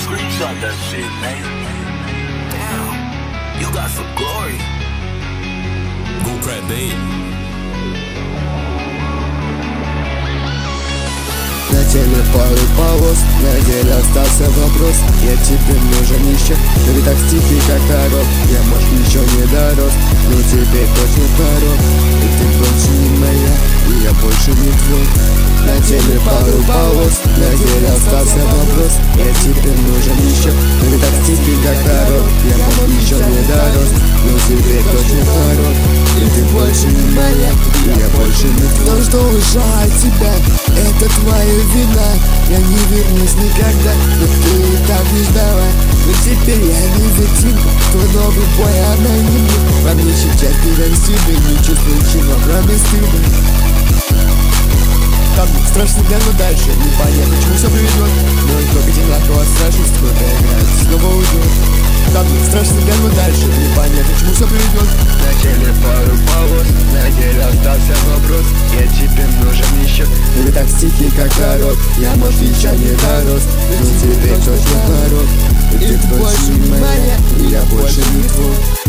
Screenshot that shit, man. Damn, you got some glory. Go crack babe. На теле пару полос, на деле остался вопрос. Я теперь нужен еще, но ведь так стихи как коров. Я, может, еще не дорос, но теперь точно порог. И ты больше не моя, и я больше не твой. На теле пару полос, на деле остался вопрос. Я теперь нужен еще, но ведь так стихи как коров. Я, может, еще не дорос, но теперь точно порог. И ты больше не моя, и я больше не твой. Но что лишает тебя, это твоя вина. Я не вернусь никогда, но ты и так не ждала. Но теперь я невидим, твой новый бой анонимный. Во мне сейчас переносимый, не чувствую ничего, кроме стыда. Там страшно глянуть дальше, не понять, почему все приведет. Но только одинаково страшно, сколько играет, снова уйдет. Там страшно глянуть дальше, не понять, почему все приведет. На теле пару полос, на деле остался вопрос. Я теперь нужен еще, но ведь так стихи как коров. Я, может, еще не дорос, но теперь точно порог. И ты больше не моя, и я больше не твой.